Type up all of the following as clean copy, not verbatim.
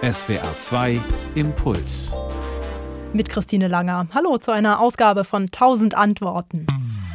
SWR 2 Impuls. Mit Christine Langer. Hallo zu einer Ausgabe von 1000 Antworten.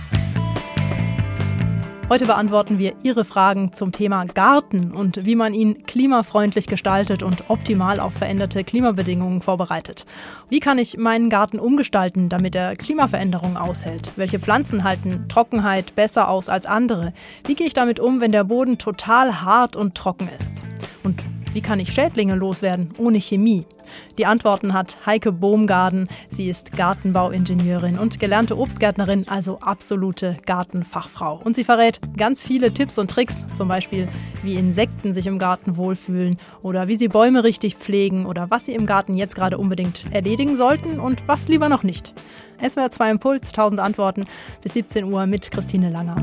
Heute beantworten wir Ihre Fragen zum Thema Garten und wie man ihn klimafreundlich gestaltet und optimal auf veränderte Klimabedingungen vorbereitet. Wie kann ich meinen Garten umgestalten, damit er Klimaveränderungen aushält? Welche Pflanzen halten Trockenheit besser aus als andere? Wie gehe ich damit um, wenn der Boden total hart und trocken ist? Und wie kann ich Schädlinge loswerden ohne Chemie? Die Antworten hat Heike Bohmgarden. Sie ist Gartenbauingenieurin und gelernte Obstgärtnerin, also absolute Gartenfachfrau. Und sie verrät ganz viele Tipps und Tricks, zum Beispiel, wie Insekten sich im Garten wohlfühlen oder wie sie Bäume richtig pflegen oder was sie im Garten jetzt gerade unbedingt erledigen sollten und was lieber noch nicht. SWR 2 Impuls, 1000 Antworten bis 17 Uhr mit Christine Langer.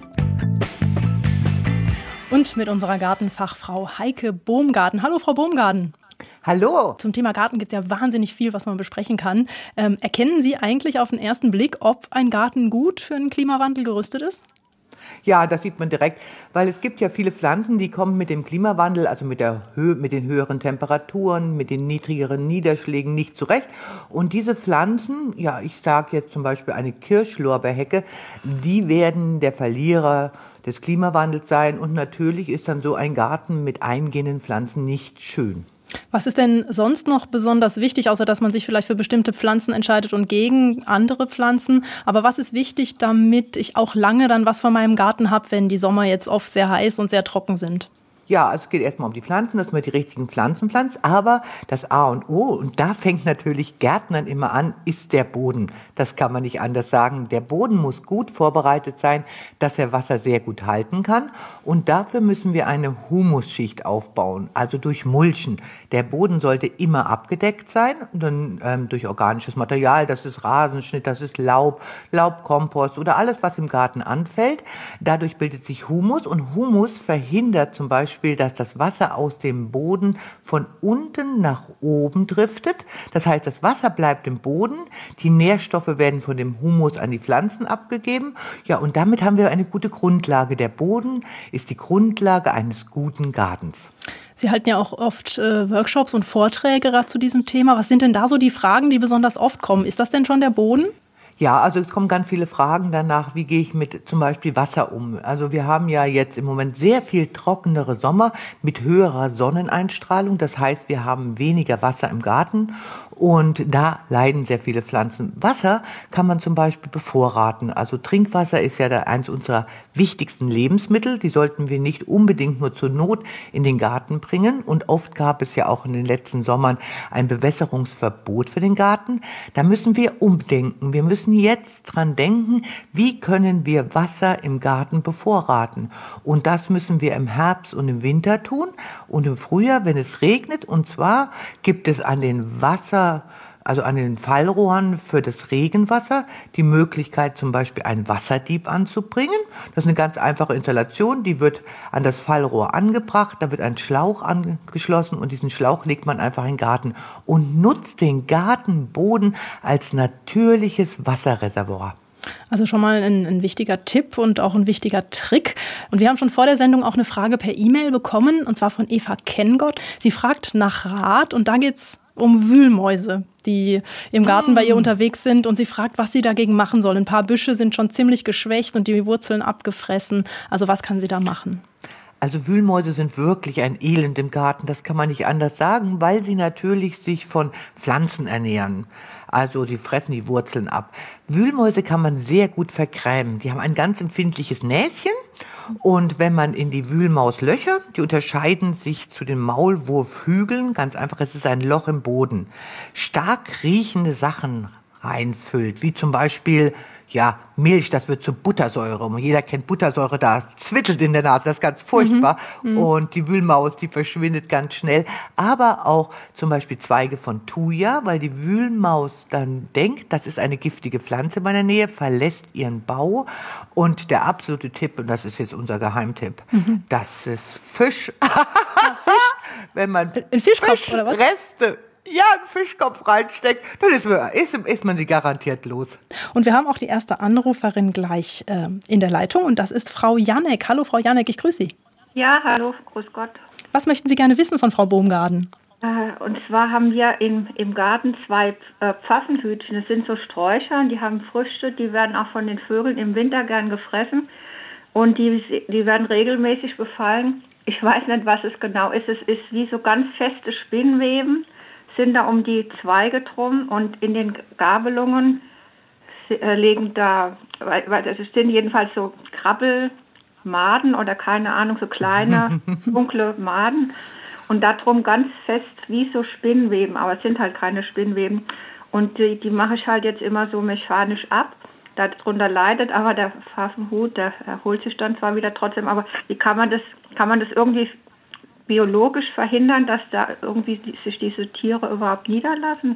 Und mit unserer Gartenfachfrau Heike Bohmgarden. Hallo, Frau Bohmgarden. Hallo. Zum Thema Garten gibt es ja wahnsinnig viel, was man besprechen kann. Erkennen Sie eigentlich auf den ersten Blick, ob ein Garten gut für einen Klimawandel gerüstet ist? Ja, das sieht man direkt, weil es gibt ja viele Pflanzen, die kommen mit dem Klimawandel, also mit den höheren Temperaturen, mit den niedrigeren Niederschlägen nicht zurecht. Und diese Pflanzen, ja, ich sage jetzt zum Beispiel eine Kirschlorbeerhecke, die werden der Verlierer des Klimawandels sein. Und natürlich ist dann so ein Garten mit eingehenden Pflanzen nicht schön. Was ist denn sonst noch besonders wichtig, außer dass man sich vielleicht für bestimmte Pflanzen entscheidet und gegen andere Pflanzen? Aber was ist wichtig, damit ich auch lange dann was von meinem Garten habe, wenn die Sommer jetzt oft sehr heiß und sehr trocken sind? Ja, es geht erstmal um die Pflanzen, dass man die richtigen Pflanzen pflanzt, aber das A und O, und da fängt natürlich Gärtnern immer an, ist der Boden. Das kann man nicht anders sagen. Der Boden muss gut vorbereitet sein, dass er Wasser sehr gut halten kann, und dafür müssen wir eine Humusschicht aufbauen, also durch Mulchen. Der Boden sollte immer abgedeckt sein, dann durch organisches Material, das ist Rasenschnitt, das ist Laub, Laubkompost oder alles, was im Garten anfällt. Dadurch bildet sich Humus, und Humus verhindert zum Beispiel, dass das Wasser aus dem Boden von unten nach oben driftet. Das heißt, das Wasser bleibt im Boden, die Nährstoffe werden von dem Humus an die Pflanzen abgegeben. Ja, und damit haben wir eine gute Grundlage. Der Boden ist die Grundlage eines guten Gartens. Sie halten ja auch oft Workshops und Vorträge gerade zu diesem Thema. Was sind denn da so die Fragen, die besonders oft kommen? Ist das denn schon der Boden? Ja, also es kommen ganz viele Fragen danach, wie gehe ich mit zum Beispiel Wasser um? Also wir haben ja jetzt im Moment sehr viel trockenere Sommer mit höherer Sonneneinstrahlung. Das heißt, wir haben weniger Wasser im Garten und da leiden sehr viele Pflanzen. Wasser kann man zum Beispiel bevorraten. Also Trinkwasser ist ja eins unserer wichtigsten Lebensmittel. Die sollten wir nicht unbedingt nur zur Not in den Garten bringen. Und oft gab es ja auch in den letzten Sommern ein Bewässerungsverbot für den Garten. Da müssen wir umdenken. Wir müssen jetzt dran denken, wie können wir Wasser im Garten bevorraten. Und das müssen wir im Herbst und im Winter tun und im Frühjahr, wenn es regnet. Und zwar gibt es an den an den Fallrohren für das Regenwasser die Möglichkeit, zum Beispiel einen Wasserdieb anzubringen. Das ist eine ganz einfache Installation, die wird an das Fallrohr angebracht, da wird ein Schlauch angeschlossen und diesen Schlauch legt man einfach in den Garten und nutzt den Gartenboden als natürliches Wasserreservoir. Also schon mal ein wichtiger Tipp und auch ein wichtiger Trick. Und wir haben schon vor der Sendung auch eine Frage per E-Mail bekommen, und zwar von Eva Kengott. Sie fragt nach Rat, und da geht's um Wühlmäuse, die im Garten bei ihr unterwegs sind, und sie fragt, was sie dagegen machen soll. Ein paar Büsche sind schon ziemlich geschwächt und die Wurzeln abgefressen. Also was kann sie da machen? Also Wühlmäuse sind wirklich ein Elend im Garten, das kann man nicht anders sagen, weil sie natürlich sich von Pflanzen ernähren. Also die fressen die Wurzeln ab. Wühlmäuse kann man sehr gut vergrämen. Die haben ein ganz empfindliches Näschen. Und wenn man in die Wühlmauslöcher, die unterscheiden sich zu den Maulwurfhügeln, ganz einfach, es ist ein Loch im Boden, stark riechende Sachen reinfüllt, wie zum Beispiel Milch, das wird zu Buttersäure. Und jeder kennt Buttersäure, da zwittelt in der Nase, das ist ganz furchtbar. Und die Wühlmaus, die verschwindet ganz schnell. Aber auch zum Beispiel Zweige von Thuja, weil die Wühlmaus dann denkt, das ist eine giftige Pflanze in meiner Nähe, verlässt ihren Bau. Und der absolute Tipp, und das ist jetzt unser Geheimtipp, das ist Fisch. Wenn man ein Fischkopf oder was? Reste einen Fischkopf reinsteckt, dann ist man sie garantiert los. Und wir haben auch die erste Anruferin gleich in der Leitung, und das ist Frau Janek. Hallo Frau Janek, ich grüße Sie. Ja, hallo, grüß Gott. Was möchten Sie gerne wissen von Frau Bohmgarden? Und zwar haben wir im Garten 2 Pfaffenhütchen. Das sind so Sträucher und die haben Früchte, die werden auch von den Vögeln im Winter gern gefressen. Und die werden regelmäßig befallen. Ich weiß nicht, was es genau ist. Es ist wie so ganz feste Spinnweben, sind da um die Zweige drum und in den Gabelungen legen da, es sind jedenfalls so Krabbelmaden oder keine Ahnung, so kleine, dunkle Maden. Und darum ganz fest wie so Spinnweben, aber es sind halt keine Spinnweben. Und die mache ich halt jetzt immer so mechanisch ab. Darunter leidet aber der Pfaffenhut, der erholt sich dann zwar wieder trotzdem, aber wie kann man das irgendwie biologisch verhindern, dass da irgendwie sich diese Tiere überhaupt niederlassen?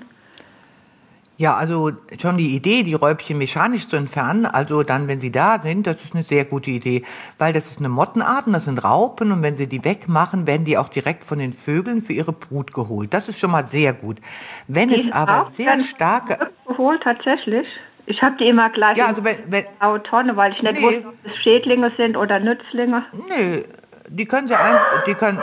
Ja, also schon die Idee, die Räubchen mechanisch zu entfernen, also dann, wenn sie da sind, das ist eine sehr gute Idee, weil das ist eine Mottenart und das sind Raupen und wenn sie die wegmachen, werden die auch direkt von den Vögeln für ihre Brut geholt. Das ist schon mal sehr gut. Wenn es aber sehr starke... Geholt, tatsächlich? Ich habe die immer gleich ja, also in blaue Tonne, weil ich nicht wusste, ob es Schädlinge sind oder Nützlinge. Nee, die können sie können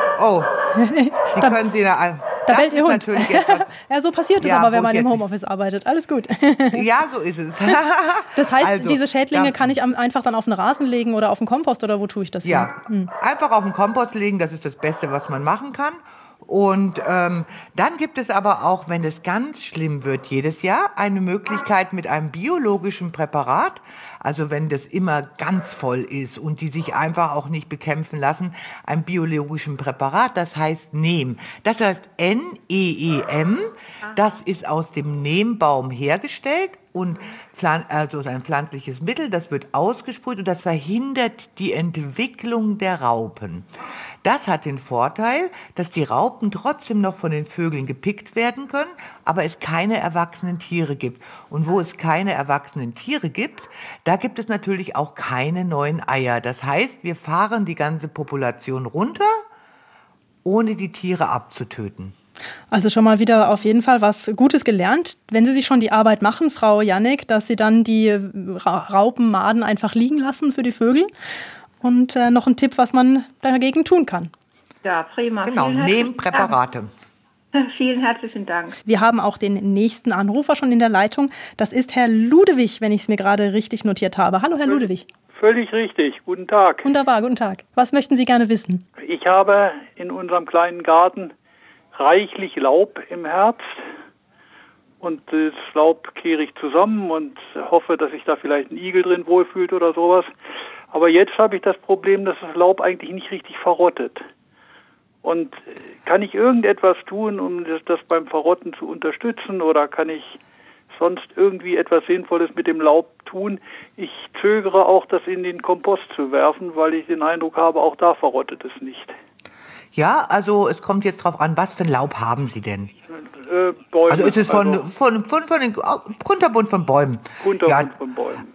sie da... Da bellt Ihr Hund. Ja, so passiert es aber, wenn man im Homeoffice arbeitet. Alles gut. Ja, so ist es. Das heißt, also, diese Schädlinge kann ich einfach dann auf den Rasen legen oder auf den Kompost oder wo tue ich das? Ja, einfach auf den Kompost legen, das ist das Beste, was man machen kann. Und dann gibt es aber auch, wenn es ganz schlimm wird, jedes Jahr eine Möglichkeit mit einem biologischen Präparat, also wenn das immer ganz voll ist und die sich einfach auch nicht bekämpfen lassen, ein biologischen Präparat, das heißt Neem. Das heißt Neem, das ist aus dem Neembaum hergestellt und also ist ein pflanzliches Mittel, das wird ausgesprüht und das verhindert die Entwicklung der Raupen. Das hat den Vorteil, dass die Raupen trotzdem noch von den Vögeln gepickt werden können, aber es keine erwachsenen Tiere gibt. Und wo es keine erwachsenen Tiere gibt, da gibt es natürlich auch keine neuen Eier. Das heißt, wir fahren die ganze Population runter, ohne die Tiere abzutöten. Also schon mal wieder auf jeden Fall was Gutes gelernt. Wenn Sie sich schon die Arbeit machen, Frau Janek, dass Sie dann die Raupenmaden einfach liegen lassen für die Vögel. Und noch ein Tipp, was man dagegen tun kann. Ja, prima. Genau, Nebenpräparate. Vielen herzlichen Dank. Wir haben auch den nächsten Anrufer schon in der Leitung. Das ist Herr Ludewig, wenn ich es mir gerade richtig notiert habe. Hallo, Herr Ludewig. Völlig richtig. Guten Tag. Wunderbar, guten Tag. Was möchten Sie gerne wissen? Ich habe in unserem kleinen Garten reichlich Laub im Herbst. Und das Laub kehre ich zusammen und hoffe, dass sich da vielleicht ein Igel drin wohlfühlt oder sowas. Aber jetzt habe ich das Problem, dass das Laub eigentlich nicht richtig verrottet. Und kann ich irgendetwas tun, um das beim Verrotten zu unterstützen? Oder kann ich sonst irgendwie etwas Sinnvolles mit dem Laub tun? Ich zögere auch, das in den Kompost zu werfen, weil ich den Eindruck habe, auch da verrottet es nicht. Ja, also es kommt jetzt drauf an, was für ein Laub haben Sie denn? Bäume. Also ist es von den Kunterbund von Bäumen? Kunterbund von Bäumen.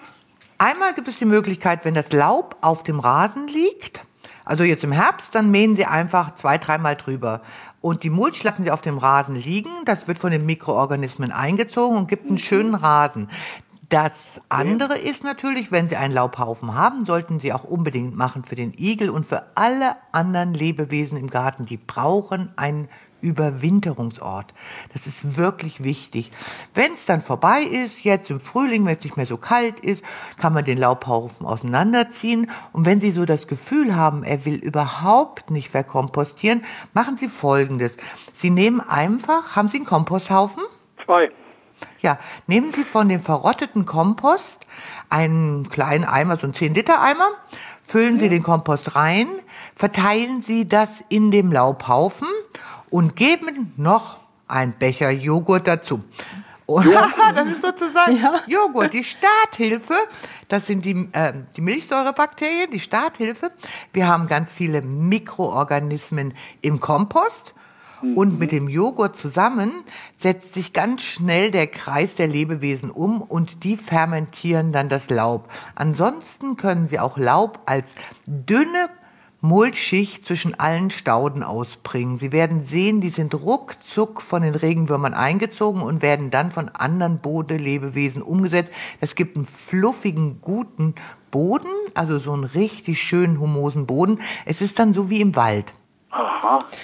Einmal gibt es die Möglichkeit, wenn das Laub auf dem Rasen liegt, also jetzt im Herbst, dann mähen Sie einfach 2-3 Mal drüber. Und die Mulch lassen Sie auf dem Rasen liegen, das wird von den Mikroorganismen eingezogen und gibt einen schönen Rasen. Das andere ist natürlich, wenn Sie einen Laubhaufen haben, sollten Sie auch unbedingt machen für den Igel und für alle anderen Lebewesen im Garten. Die brauchen einen Überwinterungsort. Das ist wirklich wichtig. Wenn es dann vorbei ist, jetzt im Frühling, wenn es nicht mehr so kalt ist, kann man den Laubhaufen auseinanderziehen. Und wenn Sie so das Gefühl haben, er will überhaupt nicht verkompostieren, machen Sie Folgendes. Sie nehmen einfach, haben Sie einen Komposthaufen? 2. Ja, nehmen Sie von dem verrotteten Kompost einen kleinen Eimer, so einen 10-Liter-Eimer, füllen Sie den Kompost rein, verteilen Sie das in dem Laubhaufen und geben noch einen Becher Joghurt dazu. Und das ist sozusagen Joghurt, die Starthilfe. Das sind die Milchsäurebakterien, die Starthilfe. Wir haben ganz viele Mikroorganismen im Kompost. Und mit dem Joghurt zusammen setzt sich ganz schnell der Kreis der Lebewesen um und die fermentieren dann das Laub. Ansonsten können Sie auch Laub als dünne Mulchschicht zwischen allen Stauden ausbringen. Sie werden sehen, die sind ruckzuck von den Regenwürmern eingezogen und werden dann von anderen Bodenlebewesen umgesetzt. Das gibt einen fluffigen, guten Boden, also so einen richtig schönen, humosen Boden. Es ist dann so wie im Wald. Aha.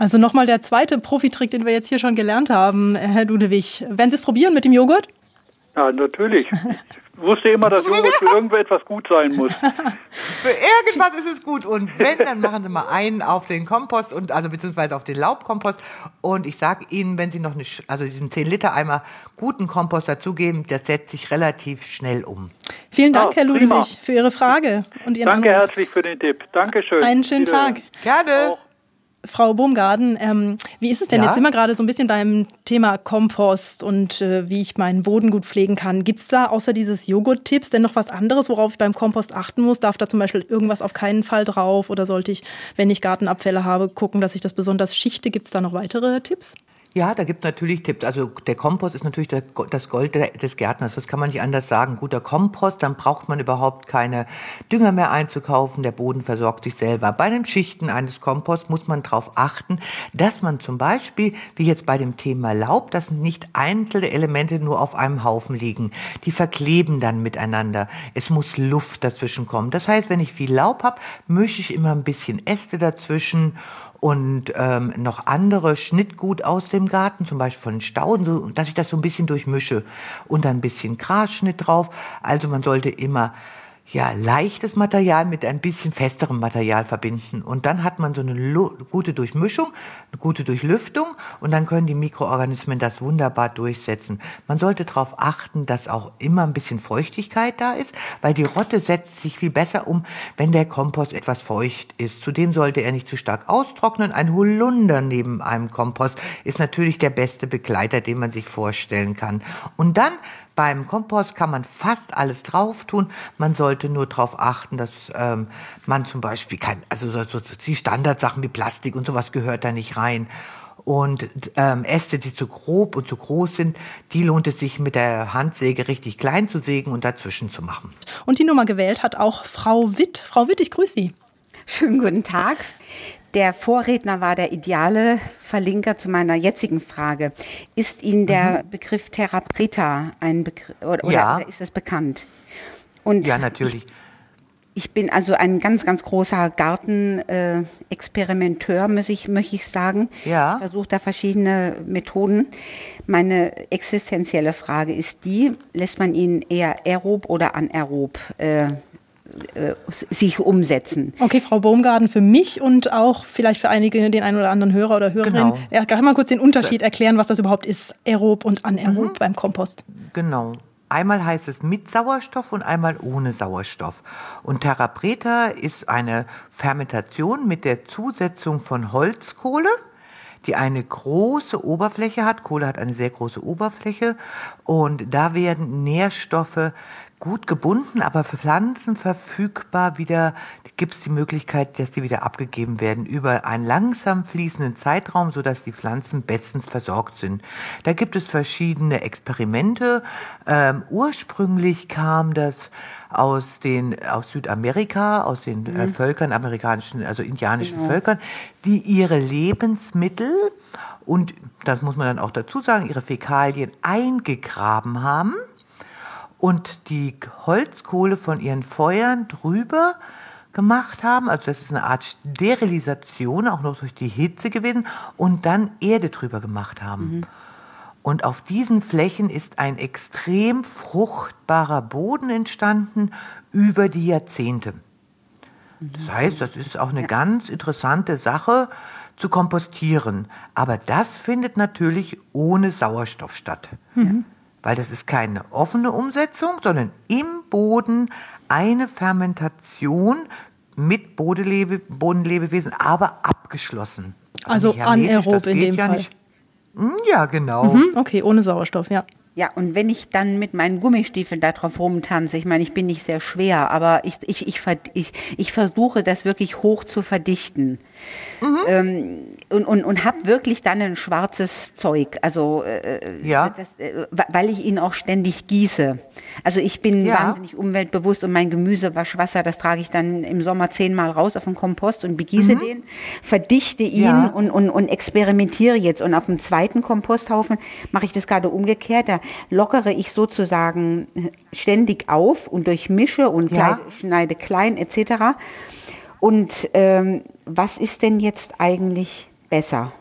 Also nochmal der zweite Profitrick, den wir jetzt hier schon gelernt haben, Herr Dudewig. Werden Sie es probieren mit dem Joghurt? Ja, natürlich. Ich wusste immer, dass Joghurt für irgendetwas gut sein muss. Für irgendwas ist es gut. Und wenn, dann machen Sie mal einen auf den Kompost beziehungsweise auf den Laubkompost. Und ich sage Ihnen, wenn Sie noch diesen 10-Liter-Eimer guten Kompost dazugeben, das setzt sich relativ schnell um. Vielen Dank, Herr Ludewig, prima. für Ihre Frage und Ihren Danke Anruf. herzlich für den Tipp. Dankeschön. Einen schönen Tag. Gerne. Auch. Frau Baumgarten, wie ist es denn? Ja? Jetzt sind wir gerade so ein bisschen beim Thema Kompost und wie ich meinen Boden gut pflegen kann. Gibt es da außer dieses Joghurt-Tipps denn noch was anderes, worauf ich beim Kompost achten muss? Darf da zum Beispiel irgendwas auf keinen Fall drauf? Oder sollte ich, wenn ich Gartenabfälle habe, gucken, dass ich das besonders schichte? Gibt es da noch weitere Tipps? Ja, da gibt es natürlich Tipps. Also der Kompost ist natürlich das Gold des Gärtners. Das kann man nicht anders sagen. Guter Kompost, dann braucht man überhaupt keine Dünger mehr einzukaufen. Der Boden versorgt sich selber. Bei den Schichten eines Komposts muss man darauf achten, dass man zum Beispiel, wie jetzt bei dem Thema Laub, dass nicht einzelne Elemente nur auf einem Haufen liegen. Die verkleben dann miteinander. Es muss Luft dazwischen kommen. Das heißt, wenn ich viel Laub habe, mische ich immer ein bisschen Äste dazwischen und noch andere Schnittgut aus dem Garten, zum Beispiel von den Stauden, so, dass ich das so ein bisschen durchmische und dann ein bisschen Grasschnitt drauf. Also man sollte immer leichtes Material mit ein bisschen festerem Material verbinden. Und dann hat man so eine gute Durchmischung, eine gute Durchlüftung und dann können die Mikroorganismen das wunderbar durchsetzen. Man sollte darauf achten, dass auch immer ein bisschen Feuchtigkeit da ist, weil die Rotte setzt sich viel besser um, wenn der Kompost etwas feucht ist. Zudem sollte er nicht zu stark austrocknen. Ein Holunder neben einem Kompost ist natürlich der beste Begleiter, den man sich vorstellen kann. Und dann beim Kompost kann man fast alles drauf tun. Man sollte nur darauf achten, dass man zum Beispiel die Standardsachen wie Plastik und sowas gehört da nicht rein. Und Äste, die zu grob und zu groß sind, die lohnt es sich mit der Handsäge richtig klein zu sägen und dazwischen zu machen. Und die Nummer gewählt hat auch Frau Witt. Frau Witt, ich grüße Sie. Schönen guten Tag. Der Vorredner war der ideale Verlinker zu meiner jetzigen Frage. Ist Ihnen der Begriff Terra Preta ein Begriff oder ist das bekannt? Und ja, natürlich. Ich bin also ein ganz, ganz großer Gartenexperimenteur, möchte ich sagen. Ja. Ich versuche da verschiedene Methoden. Meine existenzielle Frage ist die, lässt man ihn eher aerob oder anaerob sich umsetzen. Okay, Frau Baumgarten, für mich und auch vielleicht für einige, den einen oder anderen Hörer oder Hörerin, kann ich mal kurz den Unterschied erklären, was das überhaupt ist, aerob und anaerob beim Kompost. Genau. Einmal heißt es mit Sauerstoff und einmal ohne Sauerstoff. Und Terra Preta ist eine Fermentation mit der Zusetzung von Holzkohle, die eine große Oberfläche hat. Kohle hat eine sehr große Oberfläche und da werden Nährstoffe gut gebunden, aber für Pflanzen verfügbar wieder, gibt es die Möglichkeit, dass die wieder abgegeben werden über einen langsam fließenden Zeitraum, sodass die Pflanzen bestens versorgt sind. Da gibt es verschiedene Experimente. Ursprünglich kam das aus Südamerika, aus den Völkern, amerikanischen, also indianischen Völkern, die ihre Lebensmittel und, das muss man dann auch dazu sagen, ihre Fäkalien eingegraben haben und die Holzkohle von ihren Feuern drüber gemacht haben. Also das ist eine Art Sterilisation, auch noch durch die Hitze gewesen, und dann Erde drüber gemacht haben. Und auf diesen Flächen ist ein extrem fruchtbarer Boden entstanden über die Jahrzehnte. Das heißt, das ist auch eine ganz interessante Sache zu kompostieren. Aber das findet natürlich ohne Sauerstoff statt. Weil das ist keine offene Umsetzung, sondern im Boden eine Fermentation mit Bodenlebewesen, aber abgeschlossen. Also anaerob in dem Fall. Ja, genau. Okay, ohne Sauerstoff, ja. Ja, und wenn ich dann mit meinen Gummistiefeln da drauf rumtanze, ich meine, ich bin nicht sehr schwer, aber ich versuche das wirklich hoch zu verdichten. Und habe wirklich dann ein schwarzes Zeug, also weil ich ihn auch ständig gieße. Also ich bin wahnsinnig umweltbewusst und mein Gemüsewaschwasser, das trage ich dann im Sommer 10-mal raus auf den Kompost und begieße den, verdichte ihn und experimentiere jetzt. Und auf dem zweiten Komposthaufen mache ich das gerade umgekehrt, da lockere ich sozusagen ständig auf und durchmische und schneide klein etc. Und was ist denn jetzt eigentlich besser?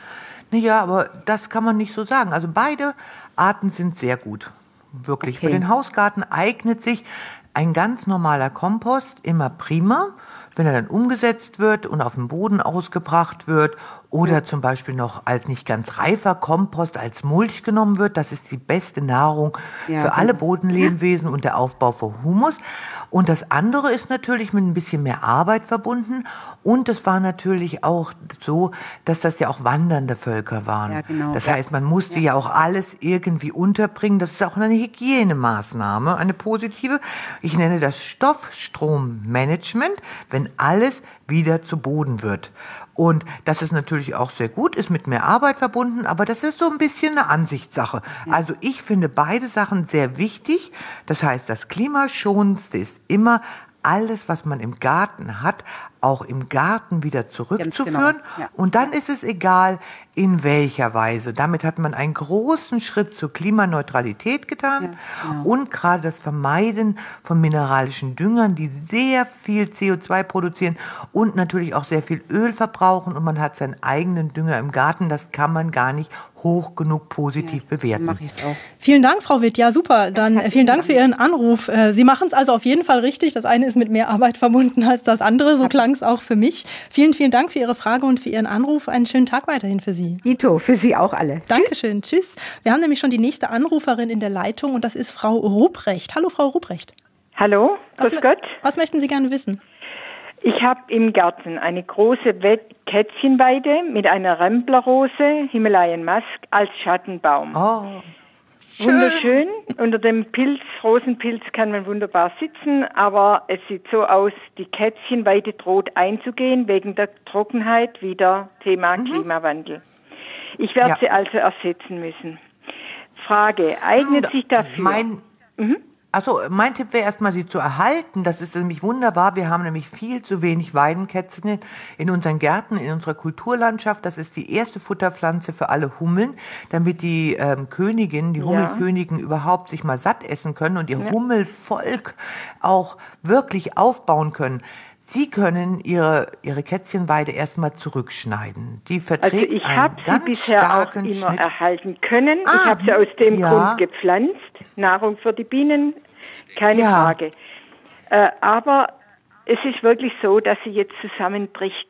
Naja, aber das kann man nicht so sagen. Also beide Arten sind sehr gut. Wirklich. Okay. Für den Hausgarten eignet sich ein ganz normaler Kompost immer prima, wenn er dann umgesetzt wird und auf den Boden ausgebracht wird oder zum Beispiel noch als nicht ganz reifer Kompost als Mulch genommen wird. Das ist die beste Nahrung für alle Bodenlebewesen und der Aufbau für Humus. Und das andere ist natürlich mit ein bisschen mehr Arbeit verbunden. Und es war natürlich auch so, dass das ja auch wandernde Völker waren. Ja, genau. Das heißt, man musste ja auch alles irgendwie unterbringen. Das ist auch eine Hygienemaßnahme, eine positive. Ich nenne das Stoffstrommanagement, wenn alles wieder zu Boden wird. Und das ist natürlich auch sehr gut, ist mit mehr Arbeit verbunden, aber das ist so ein bisschen eine Ansichtssache. Also ich finde beide Sachen sehr wichtig. Das heißt, das Klimaschonendste ist immer alles, was man im Garten hat, auch im Garten wieder zurückzuführen. Genau. Ja. Und dann ist es egal, in welcher Weise. Damit hat man einen großen Schritt zur Klimaneutralität getan. Ja, genau. Und gerade das Vermeiden von mineralischen Düngern, die sehr viel CO2 produzieren und natürlich auch sehr viel Öl verbrauchen. Und man hat seinen eigenen Dünger im Garten. Das kann man gar nicht hoch genug positiv bewerten. Mache ich auch. Vielen Dank, Frau Witt. Ja, super. Dann vielen Dank für Ihren Anruf. Sie machen es also auf jeden Fall richtig. Das eine ist mit mehr Arbeit verbunden als das andere. So klang es auch für mich. Vielen, vielen Dank für Ihre Frage und für Ihren Anruf. Einen schönen Tag weiterhin für Sie. Dito, für Sie auch alle. Dankeschön. Tschüss. Wir haben nämlich schon die nächste Anruferin in der Leitung und das ist Frau Ruprecht. Hallo, Frau Ruprecht. Hallo, grüß Gott. Was möchten Sie gerne wissen? Ich habe im Garten eine große Kätzchenweide mit einer Remplerrose, Himalayan Musk, als Schattenbaum. Oh, schön. Wunderschön. Unter dem Rosenpilz kann man wunderbar sitzen, aber es sieht so aus, die Kätzchenweide droht einzugehen wegen der Trockenheit, wieder Thema Klimawandel. Ich werde sie also ersetzen müssen. Frage, eignet sich dafür? Mein Tipp wäre erstmal, sie zu erhalten. Das ist nämlich wunderbar. Wir haben nämlich viel zu wenig Weidenkätzchen in unseren Gärten, in unserer Kulturlandschaft. Das ist die erste Futterpflanze für alle Hummeln, damit die Hummelkönigen überhaupt sich mal satt essen können und ihr Hummelvolk auch wirklich aufbauen können. Sie können Ihre Kätzchenweide erstmal zurückschneiden. Die verträgt einen ganz starken Schnitt. Ich habe sie bisher auch immer erhalten können. Ich habe sie aus dem Grund gepflanzt. Nahrung für die Bienen, keine Frage. Aber es ist wirklich so, dass sie jetzt zusammenbricht.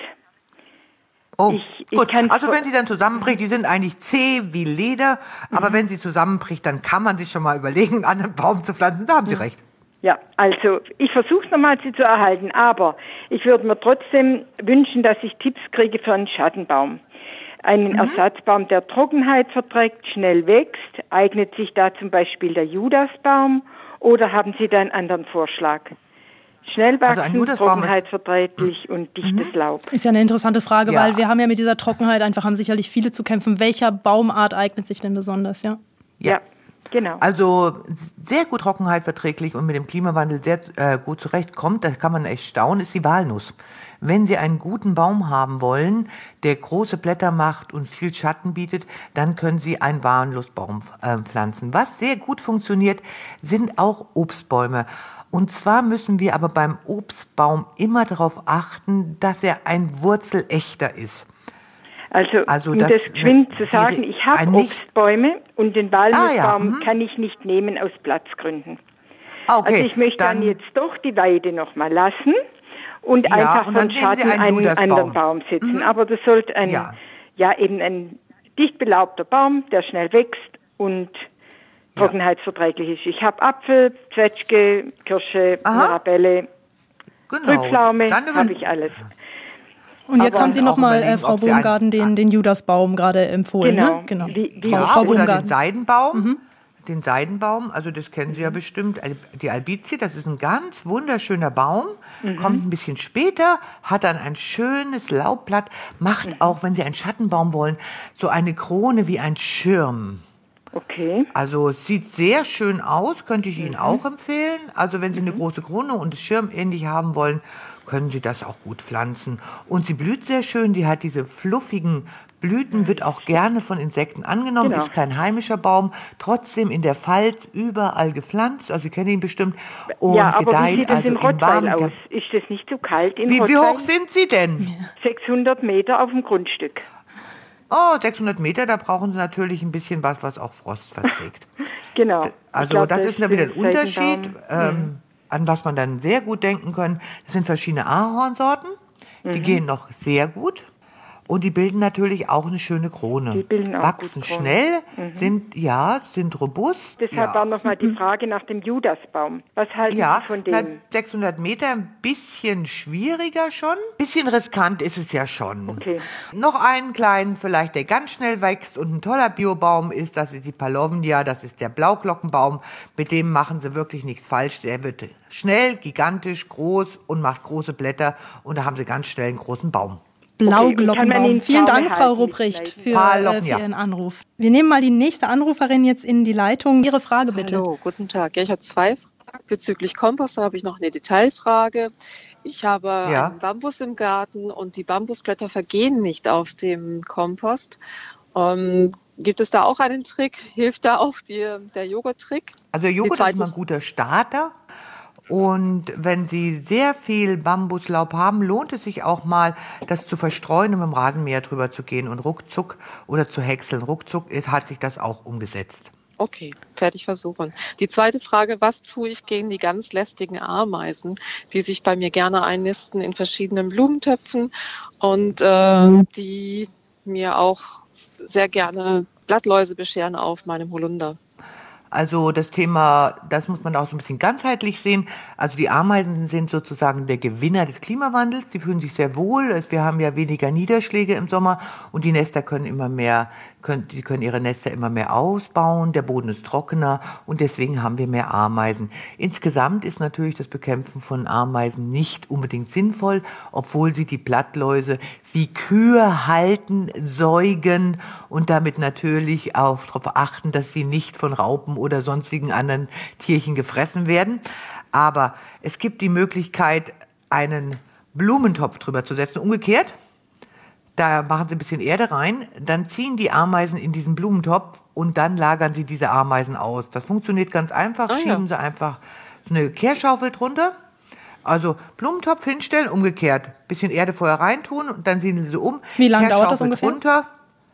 Oh, gut. Also wenn sie dann zusammenbricht, die sind eigentlich zäh wie Leder, aber wenn sie zusammenbricht, dann kann man sich schon mal überlegen, an einen Baum zu pflanzen. Da haben Sie recht. Ja, also ich versuche es nochmal, sie zu erhalten, aber ich würde mir trotzdem wünschen, dass ich Tipps kriege für einen Schattenbaum. Einen Ersatzbaum, der Trockenheit verträgt, schnell wächst. Eignet sich da zum Beispiel der Judasbaum oder haben Sie da einen anderen Vorschlag? Schnell wachsen, trockenheitsverträglich und dichtes Laub. Ist ja eine interessante Frage, weil wir haben ja mit dieser Trockenheit haben sicherlich viele zu kämpfen. Welcher Baumart eignet sich denn besonders, Ja, genau. Also sehr gut trockenheitverträglich und mit dem Klimawandel sehr gut zurechtkommt, da kann man echt staunen, ist die Walnuss. Wenn Sie einen guten Baum haben wollen, der große Blätter macht und viel Schatten bietet, dann können Sie einen Walnussbaum pflanzen. Was sehr gut funktioniert, sind auch Obstbäume. Und zwar müssen wir aber beim Obstbaum immer darauf achten, dass er ein Wurzelechter ist. Also um das geschwind zu sagen, ich habe Obstbäume und den Walnussbaum kann ich nicht nehmen aus Platzgründen. Okay, also ich möchte dann jetzt doch die Weide noch mal lassen und einfach von Schatten einen anderen Baum setzen. Aber das sollte eben ein dicht belaubter Baum, der schnell wächst und trockenheitsverträglich ist. Ich habe Apfel, Zwetschge, Kirsche, Mirabelle, Trübpflaume, habe ich alles. Und jetzt haben Sie nochmal, Frau Baumgarten, den Judasbaum gerade empfohlen. Genau. Frau oder den Seidenbaum. Den Seidenbaum, also das kennen Sie ja bestimmt, die Albizie, das ist ein ganz wunderschöner Baum, kommt ein bisschen später, hat dann ein schönes Laubblatt, macht auch, wenn Sie einen Schattenbaum wollen, so eine Krone wie ein Schirm. Okay. Also es sieht sehr schön aus, könnte ich Ihnen auch empfehlen. Also wenn Sie eine große Krone und das Schirm ähnlich haben wollen, können Sie das auch gut pflanzen. Und sie blüht sehr schön, die hat diese fluffigen Blüten, wird auch gerne von Insekten angenommen, ist kein heimischer Baum, trotzdem in der Falz überall gepflanzt, also Sie kennen ihn bestimmt, und aber gedeiht wie sieht das also in Rottweil aus? Ist das nicht zu kalt in Rottweil? Wie hoch sind Sie denn? 600 Meter auf dem Grundstück. Oh, 600 Meter, da brauchen Sie natürlich ein bisschen was auch Frost verträgt. Genau. Also das ist wieder ein Unterschied, an was man dann sehr gut denken kann. Das sind verschiedene Ahornsorten, die gehen noch sehr gut. Und die bilden natürlich auch eine schöne Krone. Die bilden auch wachsen schnell, sind robust. Deshalb war nochmal die Frage nach dem Judasbaum. Was halten Sie von dem? 600 Meter, ein bisschen schwieriger schon. Ein bisschen riskant ist es ja schon. Okay. Noch einen kleinen vielleicht, der ganz schnell wächst und ein toller Biobaum ist, das ist die Palovnia, das ist der Blauglockenbaum. Mit dem machen Sie wirklich nichts falsch. Der wird schnell, gigantisch, groß und macht große Blätter. Und da haben Sie ganz schnell einen großen Baum. Blauglockenbaum. Vielen Dank, Frau Rupprecht, für Ihren Anruf. Wir nehmen mal die nächste Anruferin jetzt in die Leitung. Ihre Frage bitte. Hallo, guten Tag. Ja, ich habe 2 Fragen. Bezüglich Kompost habe ich noch eine Detailfrage. Ich habe einen Bambus im Garten und die Bambusblätter vergehen nicht auf dem Kompost. Gibt es da auch einen Trick? Hilft da auch der Joghurt-Trick? Also der Joghurt ist immer ein guter Starter. Und wenn Sie sehr viel Bambuslaub haben, lohnt es sich auch mal, das zu verstreuen und mit dem Rasenmäher drüber zu gehen und ruckzuck oder zu häckseln. Ruckzuck hat sich das auch umgesetzt. Okay, werde ich versuchen. Die zweite Frage, was tue ich gegen die ganz lästigen Ameisen, die sich bei mir gerne einnisten in verschiedenen Blumentöpfen und die mir auch sehr gerne Blattläuse bescheren auf meinem Holunder? Also das Thema, das muss man auch so ein bisschen ganzheitlich sehen. Also die Ameisen sind sozusagen der Gewinner des Klimawandels. Die fühlen sich sehr wohl. Wir haben ja weniger Niederschläge im Sommer und die Nester können ihre Nester immer mehr ausbauen. Der Boden ist trockener und deswegen haben wir mehr Ameisen. Insgesamt ist natürlich das Bekämpfen von Ameisen nicht unbedingt sinnvoll, obwohl sie die Blattläuse wie Kühe halten, säugen und damit natürlich auch darauf achten, dass sie nicht von Raupen oder sonstigen anderen Tierchen gefressen werden. Aber es gibt die Möglichkeit, einen Blumentopf drüber zu setzen. Umgekehrt, da machen Sie ein bisschen Erde rein, dann ziehen die Ameisen in diesen Blumentopf und dann lagern Sie diese Ameisen aus. Das funktioniert ganz einfach. Schieben Sie einfach so eine Kehrschaufel drunter. Also Blumentopf hinstellen, umgekehrt. Bisschen Erde vorher reintun und dann ziehen Sie sie um. Wie lange dauert das ungefähr? Drunter.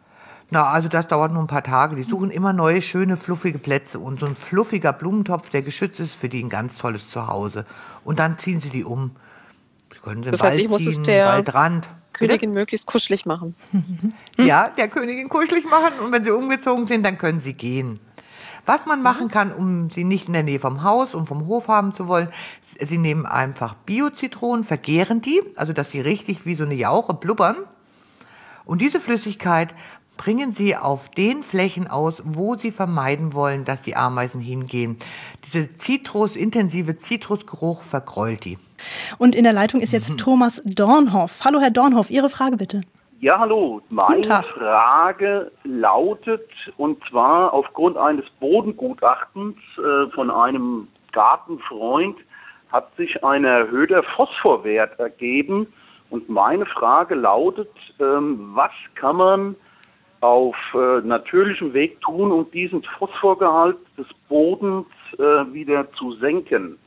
Also das dauert nur ein paar Tage. Die suchen immer neue, schöne, fluffige Plätze. Und so ein fluffiger Blumentopf, der geschützt ist, für die ein ganz tolles Zuhause. Und dann ziehen Sie die um. Sie können sie im Wald ich muss ziehen, es der Waldrand. Königin möglichst kuschelig machen. Ja, der Königin kuschelig machen. Und wenn sie umgezogen sind, dann können sie gehen. Was man machen kann, um sie nicht in der Nähe vom Haus und vom Hof haben zu wollen, Sie nehmen einfach Bio-Zitronen, vergären die, also dass sie richtig wie so eine Jauche blubbern. Und diese Flüssigkeit bringen Sie auf den Flächen aus, wo Sie vermeiden wollen, dass die Ameisen hingehen. Dieser intensive Zitrusgeruch vergräult die. Und in der Leitung ist jetzt Thomas Dornhoff. Hallo Herr Dornhoff, Ihre Frage bitte. Ja, hallo. Meine Frage lautet, und zwar aufgrund eines Bodengutachtens von einem Gartenfreund hat sich ein erhöhter Phosphorwert ergeben. Und meine Frage lautet, was kann man auf natürlichem Weg tun, um diesen Phosphorgehalt des Bodens wieder zu senken?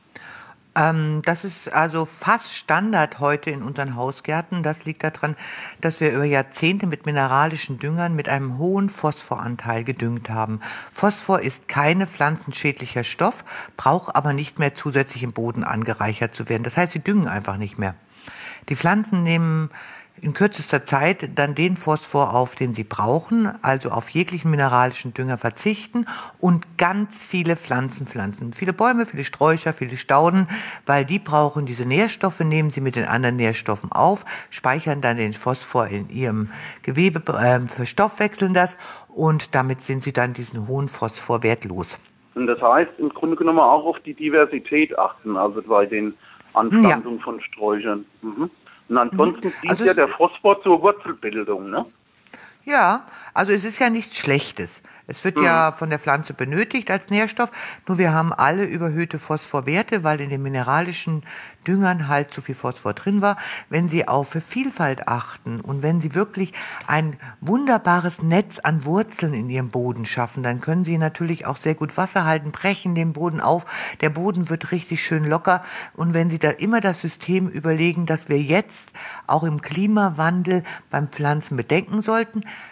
Das ist also fast Standard heute in unseren Hausgärten. Das liegt daran, dass wir über Jahrzehnte mit mineralischen Düngern mit einem hohen Phosphoranteil gedüngt haben. Phosphor ist kein pflanzenschädlicher Stoff, braucht aber nicht mehr zusätzlich im Boden angereichert zu werden. Das heißt, sie düngen einfach nicht mehr. Die Pflanzen nehmen in kürzester Zeit dann den Phosphor auf, den sie brauchen, also auf jeglichen mineralischen Dünger verzichten und ganz viele Pflanzen pflanzen. Viele Bäume, viele Sträucher, viele Stauden, weil die brauchen diese Nährstoffe, nehmen sie mit den anderen Nährstoffen auf, speichern dann den Phosphor in ihrem Gewebe, verstoffwechseln das und damit sind sie dann diesen hohen Phosphorwert los. Und das heißt, im Grunde genommen auch auf die Diversität achten, also bei den Anpflanzungen von Sträuchern. Und ansonsten dient ja der Phosphor zur Wurzelbildung, ne? Ja, also es ist ja nichts Schlechtes. Es wird ja von der Pflanze benötigt als Nährstoff, nur wir haben alle überhöhte Phosphorwerte, weil in den mineralischen Düngern halt zu viel Phosphor drin war. Wenn Sie auf Vielfalt achten und wenn Sie wirklich ein wunderbares Netz an Wurzeln in Ihrem Boden schaffen, dann können Sie natürlich auch sehr gut Wasser halten, brechen den Boden auf. Der Boden wird richtig schön locker. Und wenn Sie da immer das System überlegen, dass wir jetzt auch im Klimawandel beim Pflanzen bedenken sollten,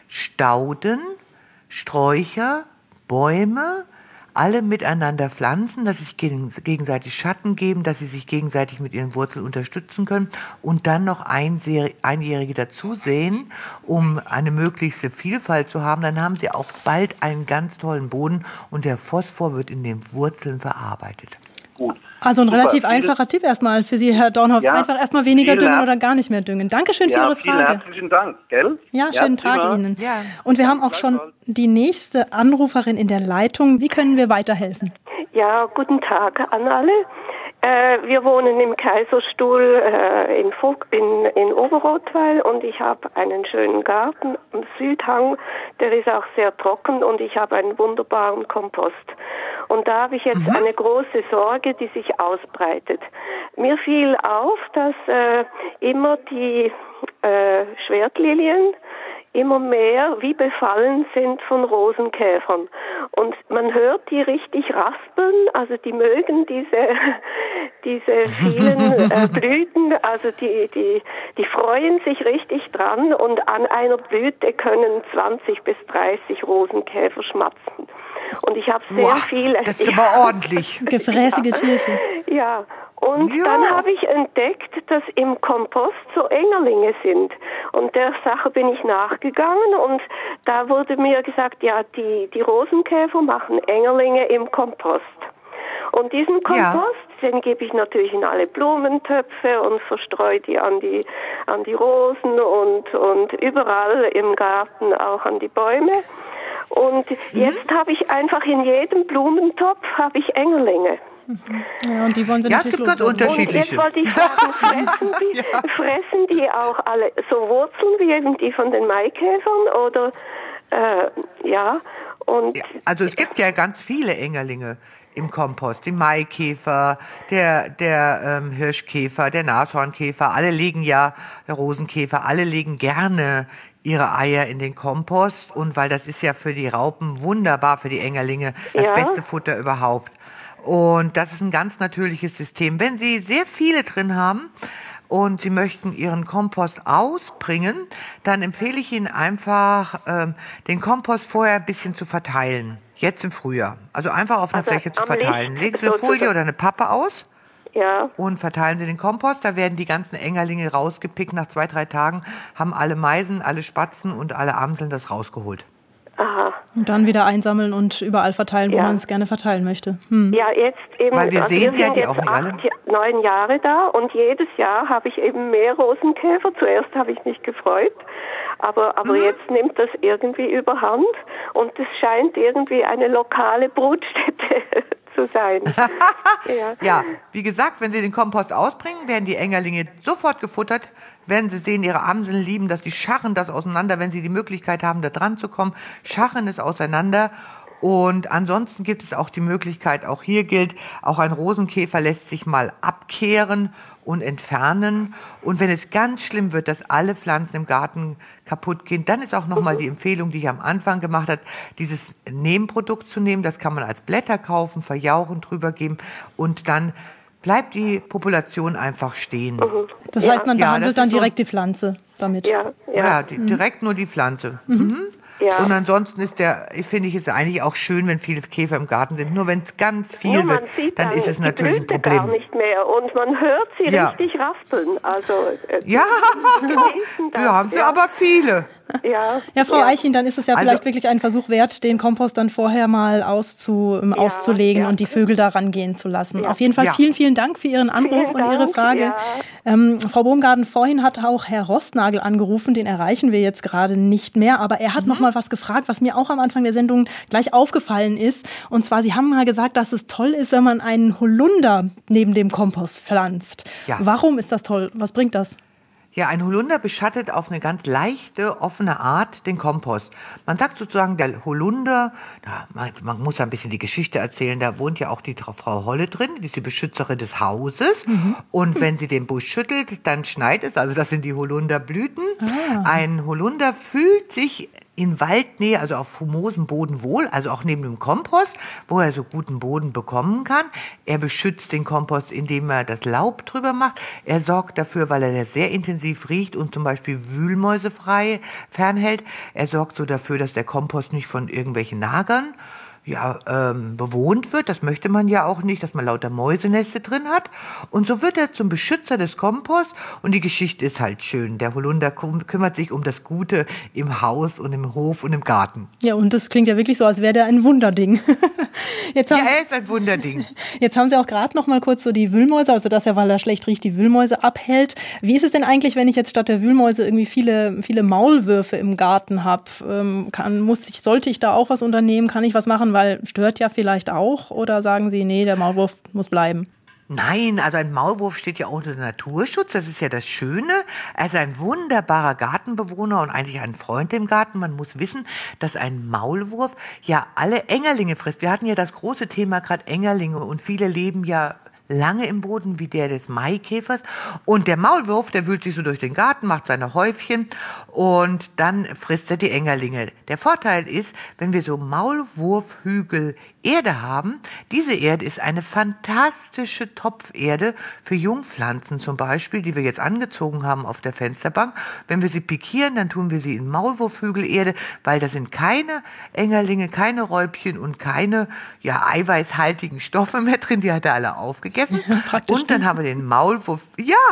Stauden, Sträucher, Bäume, alle miteinander pflanzen, dass sie sich gegenseitig Schatten geben, dass sie sich gegenseitig mit ihren Wurzeln unterstützen können und dann noch Einjährige dazu säen, um eine möglichste Vielfalt zu haben. Dann haben sie auch bald einen ganz tollen Boden und der Phosphor wird in den Wurzeln verarbeitet. Gut. Also ein relativ einfacher Tipp erstmal für Sie, Herr Dornhoff. Ja, einfach erstmal weniger düngen oder gar nicht mehr düngen. Dankeschön für Ihre Frage. Vielen herzlichen Dank, gell? Ja, schönen Tag prima. Ihnen. Ja. Und wir haben auch schon die nächste Anruferin in der Leitung. Wie können wir weiterhelfen? Ja, guten Tag an alle. Wir wohnen im Kaiserstuhl in Oberrotweil und ich habe einen schönen Garten am Südhang, der ist auch sehr trocken und ich habe einen wunderbaren Kompost. Und da habe ich jetzt eine große Sorge, die sich ausbreitet. Mir fiel auf, dass immer die Schwertlilien immer mehr wie befallen sind von Rosenkäfern. Und man hört die richtig raspeln, also die mögen diese vielen Blüten, also die freuen sich richtig dran und an einer Blüte können 20 bis 30 Rosenkäfer schmatzen. Und ich habe sehr viele. Das ist aber ordentlich. Gefräßige Tierchen. Ja. Und dann habe ich entdeckt, dass im Kompost so Engerlinge sind. Und der Sache bin ich nachgegangen und da wurde mir gesagt, ja, die Rosenkäfer machen Engerlinge im Kompost. Und diesen Kompost, den gebe ich natürlich in alle Blumentöpfe und verstreue die an die Rosen und überall im Garten auch an die Bäume. Und jetzt habe ich einfach in jedem Blumentopf habe ich Engerlinge. Ja, und die wollen sie natürlich es gibt ganz unterschiedliche. Und jetzt wollte ich fragen, fressen die auch alle so Wurzeln wie eben die von den Maikäfern oder Also es gibt ja ganz viele Engerlinge im Kompost. Die Maikäfer, der Hirschkäfer, der Nashornkäfer, der Rosenkäfer, alle legen gerne ihre Eier in den Kompost und weil das ist ja für die Raupen wunderbar, für die Engerlinge, das beste Futter überhaupt. Und das ist ein ganz natürliches System. Wenn Sie sehr viele drin haben und Sie möchten Ihren Kompost ausbringen, dann empfehle ich Ihnen einfach, den Kompost vorher ein bisschen zu verteilen. Jetzt im Frühjahr. Also einfach auf einer Fläche zu verteilen. Legen Sie eine Folie oder eine Pappe aus. Ja. Und verteilen Sie den Kompost. Da werden die ganzen Engerlinge rausgepickt. Nach 2-3 Tagen haben alle Meisen, alle Spatzen und alle Amseln das rausgeholt. Aha. Und dann wieder einsammeln und überall verteilen, wo man es gerne verteilen möchte. Ja, jetzt eben. Weil wir sehen sind die auch nicht alle. 9 Jahre da und jedes Jahr habe ich eben mehr Rosenkäfer. Zuerst habe ich mich gefreut, aber jetzt nimmt das irgendwie überhand und es scheint irgendwie eine lokale Brutstätte zu sein. Ja, wie gesagt, wenn Sie den Kompost ausbringen, werden die Engerlinge sofort gefuttert. Wenn Sie sehen, Ihre Amseln lieben das, die scharren das auseinander. Wenn Sie die Möglichkeit haben, da dran zu kommen, scharren es auseinander. Und ansonsten gibt es auch die Möglichkeit, auch hier gilt, auch ein Rosenkäfer lässt sich mal abkehren und entfernen. Und wenn es ganz schlimm wird, dass alle Pflanzen im Garten kaputt gehen, dann ist auch nochmal die Empfehlung, die ich am Anfang gemacht habe, dieses Nebenprodukt zu nehmen. Das kann man als Blätter kaufen, verjauchen, drüber geben und dann bleibt die Population einfach stehen. Das heißt, man behandelt dann direkt die Pflanze damit? Ja, direkt nur die Pflanze. Ja. Und ansonsten finde ich es eigentlich auch schön, wenn viele Käfer im Garten sind. Nur wenn es ganz viel wird, dann ist es natürlich ein Problem. Gar nicht mehr und man hört sie richtig raspeln. Also wir haben sie aber viele. Ja, Frau Eichin, dann ist es ja vielleicht wirklich ein Versuch wert, den Kompost dann vorher mal auszulegen und die Vögel da rangehen zu lassen. Auf jeden Fall vielen, vielen Dank für Ihren Anruf und Ihre Frage. Frau Baumgarten, vorhin hat auch Herr Rostnagel angerufen, den erreichen wir jetzt gerade nicht mehr, aber er hat noch mal was gefragt, was mir auch am Anfang der Sendung gleich aufgefallen ist. Und zwar, Sie haben mal gesagt, dass es toll ist, wenn man einen Holunder neben dem Kompost pflanzt. Ja. Warum ist das toll? Was bringt das? Ja, ein Holunder beschattet auf eine ganz leichte, offene Art den Kompost. Man sagt sozusagen, der Holunder, man muss ein bisschen die Geschichte erzählen, da wohnt ja auch die Frau Holle drin, die ist die Beschützerin des Hauses. Und wenn sie den Busch schüttelt, dann schneit es, also das sind die Holunderblüten. Ein Holunder fühlt sich in Waldnähe, also auf humosem Boden wohl, also auch neben dem Kompost, wo er so guten Boden bekommen kann. Er beschützt den Kompost, indem er das Laub drüber macht. Er sorgt dafür, weil er sehr intensiv riecht und zum Beispiel Wühlmäuse fernhält. Er sorgt so dafür, dass der Kompost nicht von irgendwelchen Nagern bewohnt wird. Das möchte man ja auch nicht, dass man lauter Mäuseneste drin hat. Und so wird er zum Beschützer des Komposts. Und die Geschichte ist halt schön. Der Holunder kümmert sich um das Gute im Haus und im Hof und im Garten. Ja, und das klingt ja wirklich so, als wäre der ein Wunderding. Er ist ein Wunderding. Jetzt haben Sie auch gerade noch mal kurz so die Wühlmäuse, also dass er, weil er schlecht riecht, die Wühlmäuse abhält. Wie ist es denn eigentlich, wenn ich jetzt statt der Wühlmäuse irgendwie viele Maulwürfe im Garten habe? Sollte ich da auch was unternehmen? Kann ich was machen? Weil stört ja vielleicht auch. Oder sagen Sie, nee, der Maulwurf muss bleiben? Nein, also ein Maulwurf steht ja unter Naturschutz, das ist ja das Schöne. Er ist ein wunderbarer Gartenbewohner und eigentlich ein Freund im Garten. Man muss wissen, dass ein Maulwurf ja alle Engerlinge frisst. Wir hatten ja das große Thema gerade Engerlinge und viele leben ja lange im Boden wie der des Maikäfers. Und der Maulwurf, der wühlt sich so durch den Garten, macht seine Häufchen und dann frisst er die Engerlinge. Der Vorteil ist, wenn wir so Maulwurfhügel Erde haben, diese Erde ist eine fantastische Topferde für Jungpflanzen zum Beispiel, die wir jetzt angezogen haben auf der Fensterbank. Wenn wir sie pikieren, dann tun wir sie in Maulwurfhügelerde, weil da sind keine Engerlinge, keine Räubchen und keine eiweißhaltigen Stoffe mehr drin, die hat er alle aufgegessen. Und dann haben wir den Maulwurf,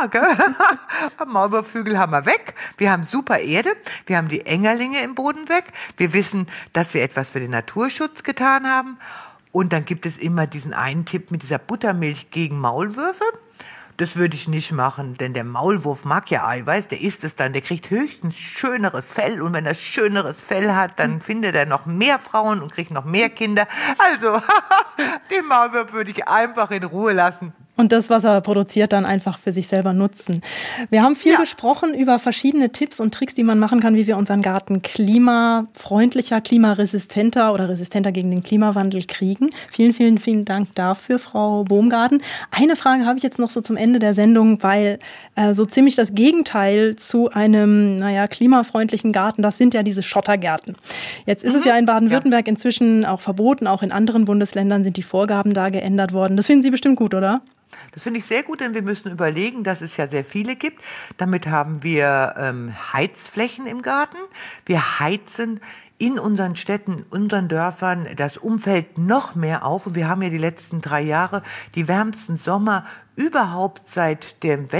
Maulwurfhügel haben wir weg. Wir haben super Erde, wir haben die Engerlinge im Boden weg. Wir wissen, dass wir etwas für den Naturschutz getan haben. Und dann gibt es immer diesen einen Tipp mit dieser Buttermilch gegen Maulwürfe. Das würde ich nicht machen, denn der Maulwurf mag ja Eiweiß, der isst es dann, der kriegt höchstens schöneres Fell und wenn er schöneres Fell hat, dann findet er noch mehr Frauen und kriegt noch mehr Kinder. Also, den Maulwurf würde ich einfach in Ruhe lassen. Und das, was er produziert, dann einfach für sich selber nutzen. Wir haben viel gesprochen über verschiedene Tipps und Tricks, die man machen kann, wie wir unseren Garten klimafreundlicher, klimaresistenter oder resistenter gegen den Klimawandel kriegen. Vielen, vielen, vielen Dank dafür, Frau Bohmgarten. Eine Frage habe ich jetzt noch so zum Ende der Sendung, weil so ziemlich das Gegenteil zu einem, klimafreundlichen Garten, das sind ja diese Schottergärten. Jetzt ist es ja in Baden-Württemberg inzwischen auch verboten, auch in anderen Bundesländern sind die Vorgaben da geändert worden. Das finden Sie bestimmt gut, oder? Das finde ich sehr gut, denn wir müssen überlegen, dass es ja sehr viele gibt. Damit haben wir Heizflächen im Garten. Wir heizen in unseren Städten, unseren Dörfern das Umfeld noch mehr auf. Und wir haben ja die letzten 3 Jahre die wärmsten Sommer überhaupt seit dem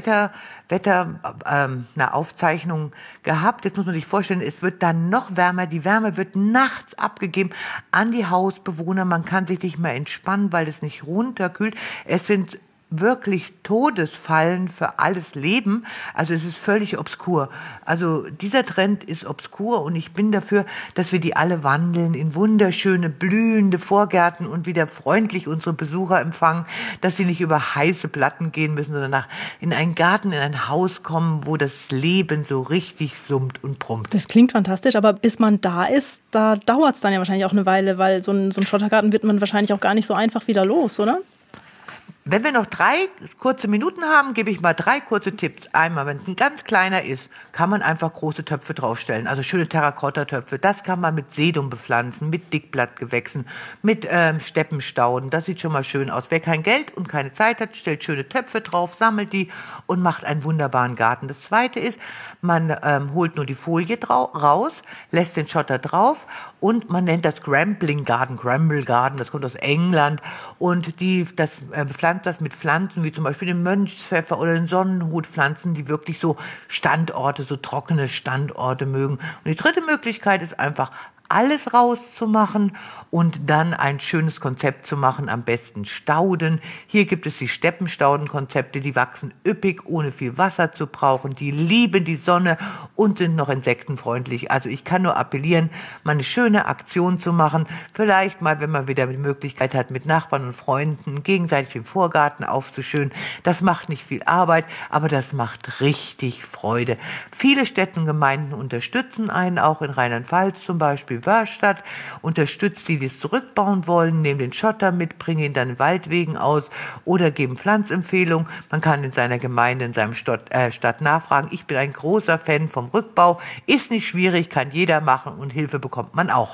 Aufzeichnung gehabt. Jetzt muss man sich vorstellen, es wird dann noch wärmer. Die Wärme wird nachts abgegeben an die Hausbewohner. Man kann sich nicht mehr entspannen, weil es nicht runterkühlt. Es sind wirklich Todesfallen für alles Leben. Also es ist völlig obskur. Also dieser Trend ist obskur und ich bin dafür, dass wir die alle wandeln in wunderschöne, blühende Vorgärten und wieder freundlich unsere Besucher empfangen, dass sie nicht über heiße Platten gehen müssen, sondern in einen Garten, in ein Haus kommen, wo das Leben so richtig summt und brummt. Das klingt fantastisch, aber bis man da ist, da dauert es dann ja wahrscheinlich auch eine Weile, weil so ein Schottergarten wird man wahrscheinlich auch gar nicht so einfach wieder los, oder? Wenn wir noch 3 kurze Minuten haben, gebe ich mal 3 kurze Tipps. Einmal, wenn es ein ganz kleiner ist, kann man einfach große Töpfe draufstellen. Also schöne Terrakotta-Töpfe. Das kann man mit Sedum bepflanzen, mit Dickblattgewächsen, mit Steppenstauden. Das sieht schon mal schön aus. Wer kein Geld und keine Zeit hat, stellt schöne Töpfe drauf, sammelt die und macht einen wunderbaren Garten. Das Zweite ist, man holt nur die Folie raus, lässt den Schotter drauf und man nennt das Grambling Garden, Gramble Garden, das kommt aus England und bepflanzt das mit Pflanzen wie zum Beispiel den Mönchspfeffer oder den Sonnenhutpflanzen, die wirklich so Standorte, so trockene Standorte mögen. Und die dritte Möglichkeit ist einfach alles rauszumachen und dann ein schönes Konzept zu machen, am besten Stauden. Hier gibt es die Steppenstaudenkonzepte, die wachsen üppig, ohne viel Wasser zu brauchen, die lieben die Sonne und sind noch insektenfreundlich. Also ich kann nur appellieren, mal eine schöne Aktion zu machen, vielleicht mal, wenn man wieder die Möglichkeit hat, mit Nachbarn und Freunden gegenseitig den Vorgarten aufzuschönen. Das macht nicht viel Arbeit, aber das macht richtig Freude. Viele Städte und Gemeinden unterstützen einen, auch in Rheinland-Pfalz zum Beispiel Reveur statt, unterstützt die es zurückbauen wollen, nehmen den Schotter mit, bringen ihn dann Waldwegen aus oder geben Pflanzempfehlungen. Man kann in seiner Gemeinde, in seinem Stadt nachfragen. Ich bin ein großer Fan vom Rückbau. Ist nicht schwierig, kann jeder machen und Hilfe bekommt man auch.